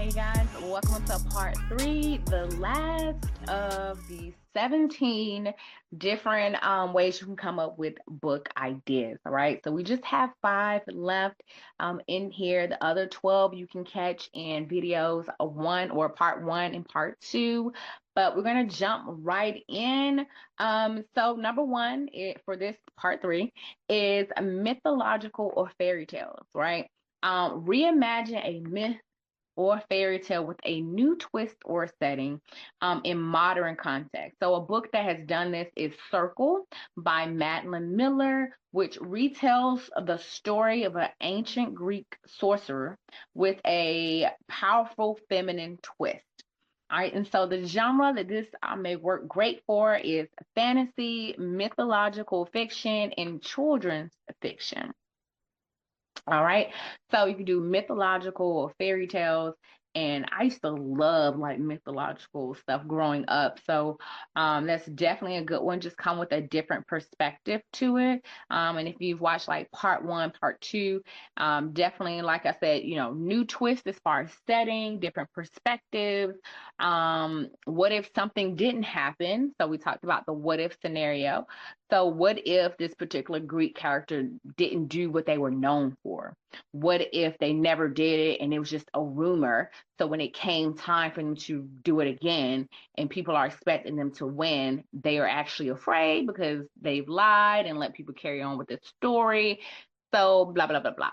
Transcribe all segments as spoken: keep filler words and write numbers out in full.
Hey guys, welcome to part three, the last of the seventeen different um, ways you can come up with book ideas. All right, so we just have five left um, in here. The other twelve you can catch in videos uh, one or part one and part two. But we're going to jump right in. Um, so, number one it, for this part three is mythological or fairy tales, right? Um, reimagine a myth or fairy tale with a new twist or setting um, in modern context. So, a book that has done this is Circle by Madeline Miller, which retells the story of an ancient Greek sorcerer with a powerful feminine twist. All right, and so the genre that this uh, may work great for is fantasy, mythological fiction, and children's fiction. All right. So you can do mythological or fairy tales. And I used to love like mythological stuff growing up. So um, that's definitely a good one. Just come with a different perspective to it. Um, and if you've watched like part one, part two, um, definitely, like I said, you know, new twist as far as setting, different perspectives. Um, what if something didn't happen? So we talked about the what if scenario. So, what if this particular Greek character didn't do what they were known for? What if they never did it and it was just a rumor? So, when it came time for them to do it again and people are expecting them to win, they are actually afraid because they've lied and let people carry on with the story. So, blah, blah, blah, blah.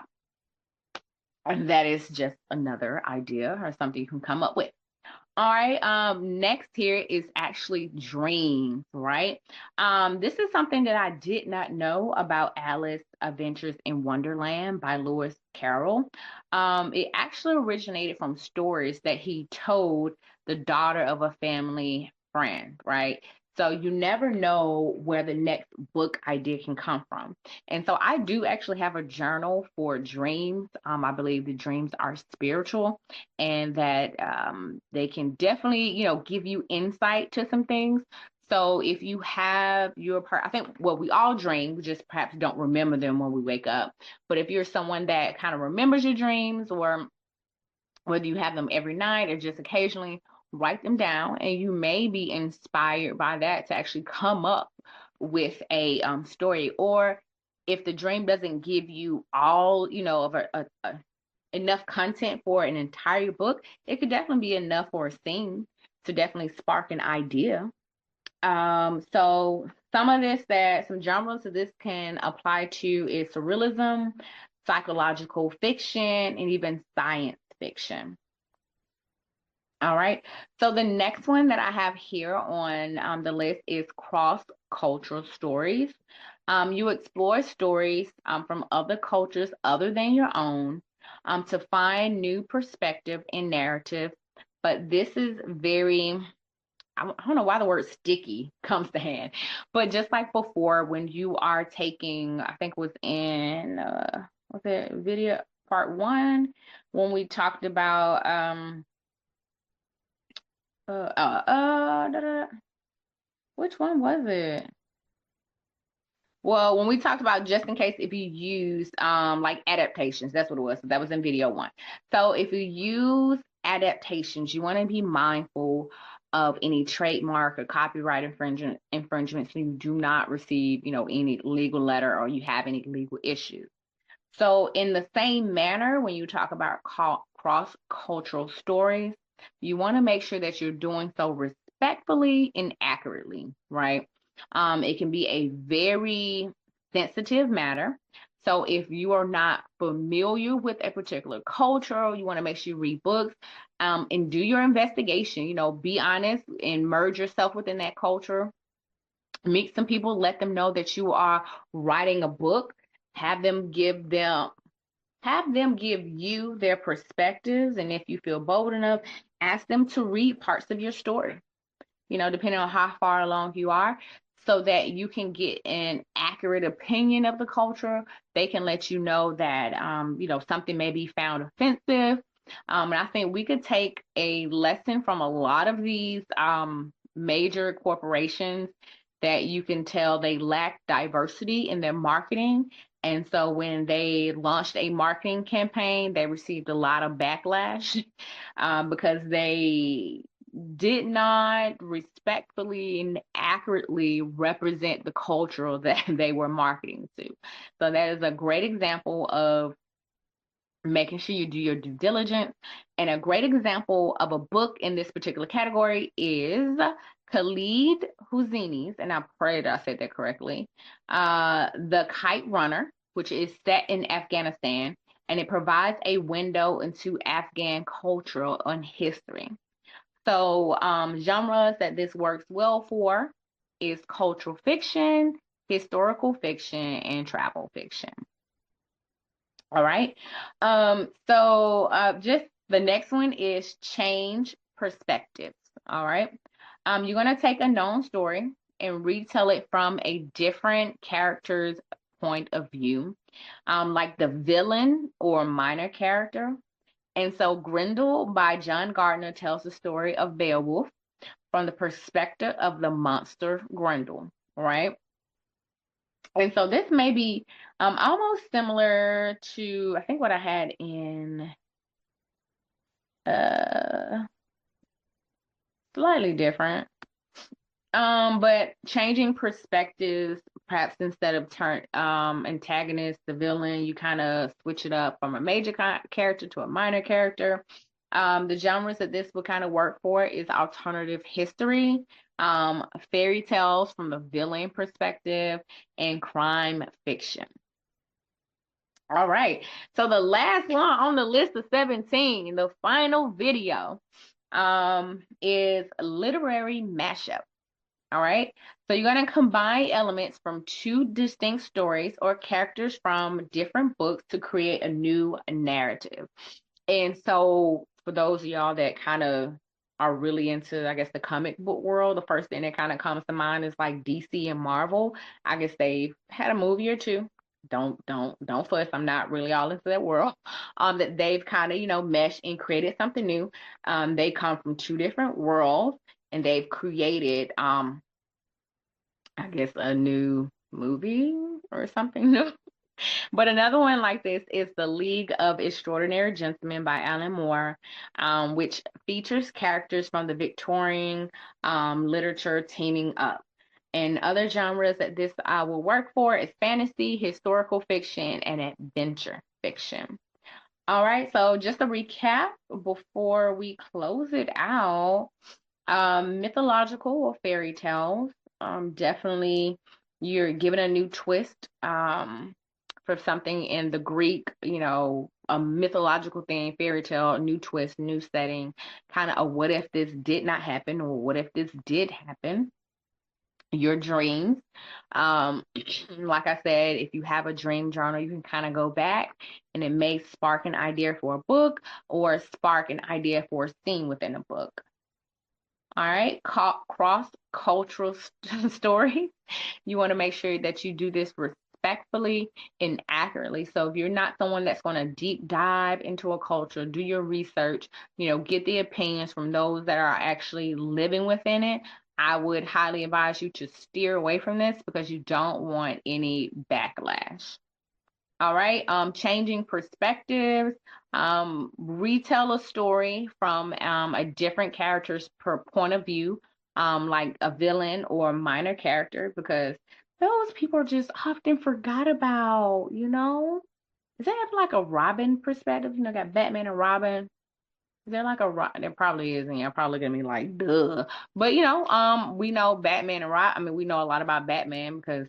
And that is just another idea or something you can come up with. All right. Um, next here is actually dreams, right? Um, this is something that I did not know about Alice Adventures in Wonderland by Lewis Carroll. Um, it actually originated from stories that he told the daughter of a family friend, right? So you never know where the next book idea can come from. And so I do actually have a journal for dreams. Um, I believe the dreams are spiritual and that um, they can definitely, you know, give you insight to some things. So if you have your part, I think, well, we all dream, we just perhaps don't remember them when we wake up. But if you're someone that kind of remembers your dreams, or whether you have them every night or just occasionally, write them down, and you may be inspired by that to actually come up with a um, story. Or if the dream doesn't give you all, you know, of a, a, a enough content for an entire book, it could definitely be enough for a scene to definitely spark an idea. Um, so some of this that some genres that this can apply to is surrealism, psychological fiction, and even science fiction. All right. So the next one that I have here on um, the list is cross-cultural stories. Um, you explore stories um, from other cultures other than your own um, to find new perspective and narrative. But this is very, I don't know why the word sticky comes to hand, but just like before, when you are taking, I think it was in, uh, what's it, video part one, when we talked about, um, uh, uh, uh, da, da, which one was it? Well, when we talked about just in case if you use um like adaptations, that's what it was. So that was in video one. So if you use adaptations, you want to be mindful of any trademark or copyright infringement infringements so you do not receive, you know, any legal letter or you have any legal issues. So in the same manner, when you talk about cross-cultural stories, you want to make sure that you're doing so respectfully and accurately, right? Um, it can be a very sensitive matter. So if you are not familiar with a particular culture, you want to make sure you read books um, and do your investigation. You know, be honest and merge yourself within that culture. Meet some people, let them know that you are writing a book. Have them give them have them give you their perspectives, and if you feel bold enough, ask them to read parts of your story, you know, depending on how far along you are, so that you can get an accurate opinion of the culture. They can let you know that, um, you know, something may be found offensive. Um, and I think we could take a lesson from a lot of these um, major corporations that you can tell they lack diversity in their marketing. And so when they launched a marketing campaign, they received a lot of backlash um, because they did not respectfully and accurately represent the culture that they were marketing to. So that is a great example of making sure you do your due diligence. And a great example of a book in this particular category is Khalid Hosseini's, and I pray that I said that correctly, uh, The Kite Runner, which is set in Afghanistan, and it provides a window into Afghan culture and history. So um, genres that this works well for is cultural fiction, historical fiction, and travel fiction. All right. Um, so uh, just the next one is change perspectives. All right. Um, you're going to take a known story and retell it from a different character's point of view, um, like the villain or minor character. And so Grendel by John Gardner tells the story of Beowulf from the perspective of the monster Grendel, right? And so this may be um, almost similar to, I think, what I had in uh, slightly different. Um, but changing perspectives, perhaps instead of turn um antagonist, the villain, you kind of switch it up from a major character to a minor character. Um, the genres that this would kind of work for is alternative history, um, fairy tales from the villain perspective, and crime fiction. All right. So the last one on the list of seventeen, the final video, um, is literary mashup. All right. So you're going to combine elements from two distinct stories or characters from different books to create a new narrative. And so for those of y'all that kind of are really into, I guess, the comic book world, the first thing that kind of comes to mind is like D C and Marvel. I guess they've had a movie or two. Don't don't don't fuss. I'm not really all into that world. Um, that they've kind of, you know, meshed and created something new. Um, they come from two different worlds and they've created um, I guess a new movie or something new. But another one like this is The League of Extraordinary Gentlemen by Alan Moore, um, which features characters from the Victorian um, literature teaming up. And other genres that this uh, will work for is fantasy, historical fiction, and adventure fiction. All right, so just a recap before we close it out. Um, mythological or fairy tales, um, definitely you're given a new twist um, for something in the Greek, you know, a mythological thing, fairy tale, new twist, new setting, kind of a what if this did not happen or what if this did happen. Your dreams. Um, like I said, if you have a dream journal, you can kind of go back and it may spark an idea for a book or spark an idea for a scene within a book. All right, cross cultural st- stories. You want to make sure that you do this respectfully and accurately. So if you're not someone that's going to deep dive into a culture, do your research, you know, get the opinions from those that are actually living within it. I would highly advise you to steer away from this because you don't want any backlash. All right, um, changing perspectives, um, retell a story from um, a different character's per point of view, um, like a villain or a minor character, because those people are just often forgot about, you know? Does that have like a Robin perspective? You know, got Batman and Robin. Is there like a Robin? There probably isn't. You're probably gonna be like, duh. But you know, um, we know Batman and Robin. I mean, we know a lot about Batman because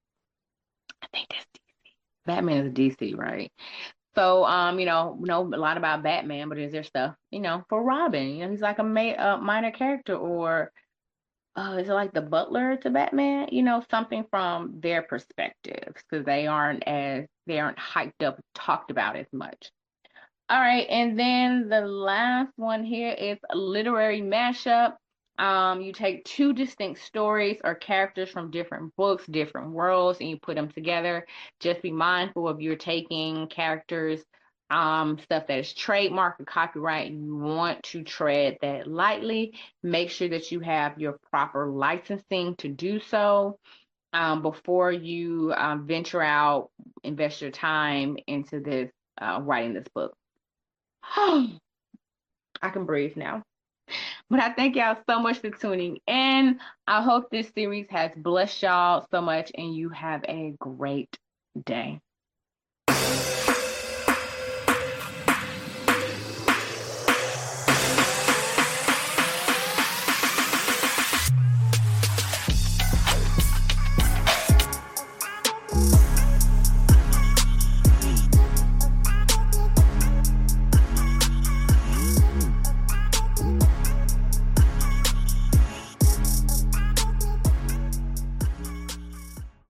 I think that's Batman is D C, right? So, um, you know, know a lot about Batman, but is there stuff, you know, for Robin? You know, he's like a ma- uh, minor character, or uh, is it like the butler to Batman? You know, something from their perspectives because they aren't as they aren't hyped up, talked about as much. All right, and then the last one here is a literary mashup. Um, you take two distinct stories or characters from different books, different worlds, and you put them together. Just be mindful of you're taking characters, um, stuff that is trademark or copyright. You want to tread that lightly. Make sure that you have your proper licensing to do so. um, before you um, venture out, invest your time into this, uh, writing this book. I can breathe now. But I thank y'all so much for tuning in. I hope this series has blessed y'all so much and you have a great day.